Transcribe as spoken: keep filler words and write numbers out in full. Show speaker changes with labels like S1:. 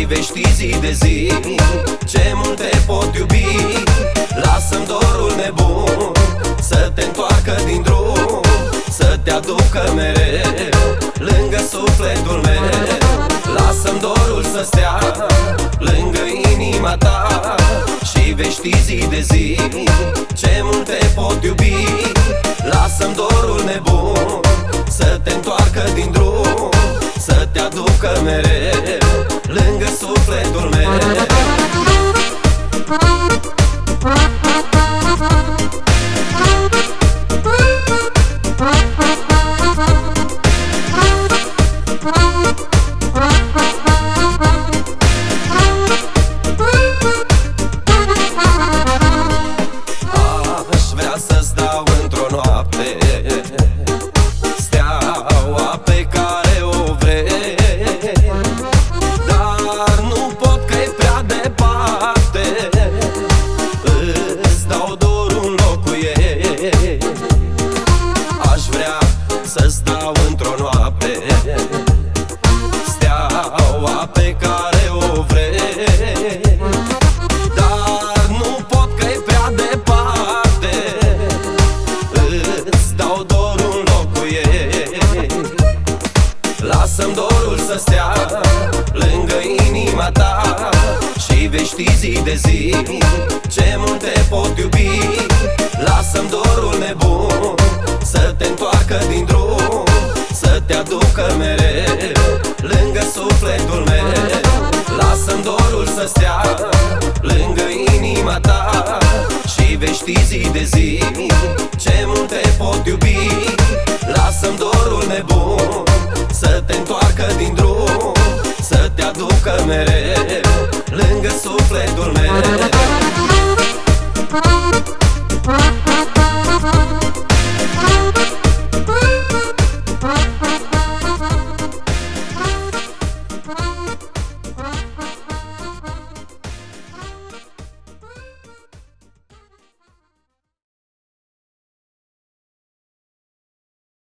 S1: vei ști zi de zi ce mult te pot iubi. Lasă-mi dorul nebun să te întoarcă din drum, să te aducă mereu lângă sufletul meu. Lasă-mi dorul să stea lângă inima ta și vei ști zi de zi ce mult te pot iubi. Lasă-mi dorul nebun să te întoarcă din drum, să te aducă mereu lângă sufletul meu. Aș vrea să-ți dau într-o noapte steaua pe care o vrei, dar nu pot că-i prea departe. Îți dau dorul în locul ei. Aș vrea să-ți dau într-o noapte steaua pe care o vrei, dar nu pot că-i prea departe. Îți dau dorul în locul ei. Lasă-mi dorul să stea lângă inima ta și vei ști zi de zi ce mult te pot iubi. Lasă-mi dorul nebun să te întoarcă din drum, să te aducă mereu lângă sufletul meu. Lasă-mi dorul să stea lângă inima ta și vei ști zi de zi ce mult te pot iubi. Lasă-mi dorul nebun să te întoarcă din drum, să te aducă mereu lângă sufletul meu.